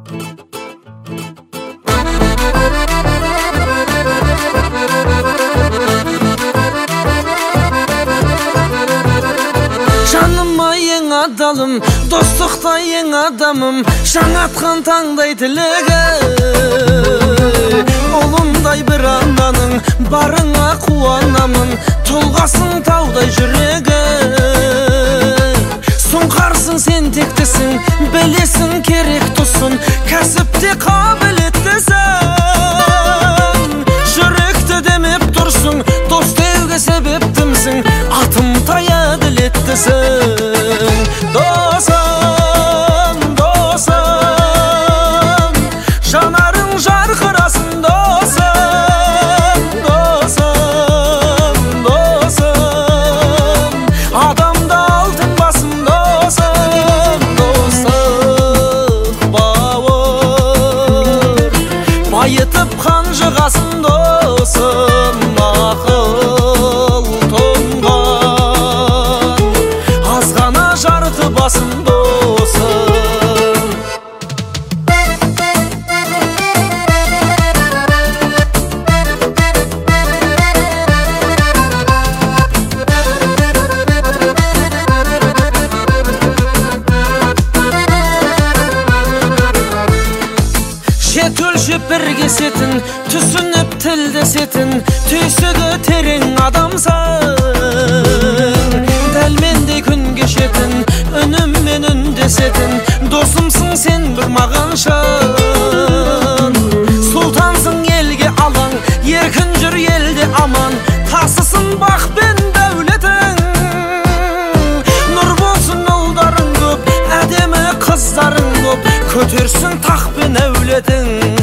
Жаныма ең адалым, достықта ең адамым, жаңатқан таңдай тілегі. Ұлымдай бір ананың, барыңа қуанамын, тұлғасың таудай жүрегі. Сұңқарсың сен тектісің, білесің керек тұсын, кәсіпте қабілеттісің. Жүректі демеп тұрсың, дос деуге себептімсің, атым таяды леттісің. Досым, досым, жанарың жарқырасын досым. Досым, досым, адамда алтын басым досым. Достық бауыр, байытып қанжығасын досым. Ақыл тұнған, азғана жарты басым досым. Жет өлшеп бір кесетін, түсініп тілдесетін, түйсігі терең адамсың. Дәлмендей күн кешетін, үніммен үндесетін, досымсың сен бір маған шын. Сұлтансың елге алаң, еркін жүр елде аман, тасысын бақ пен дәулетің. Нұр болсын ұлдарың көп, әдемі қыздарың көп, көтерсін тақ пен әулетің.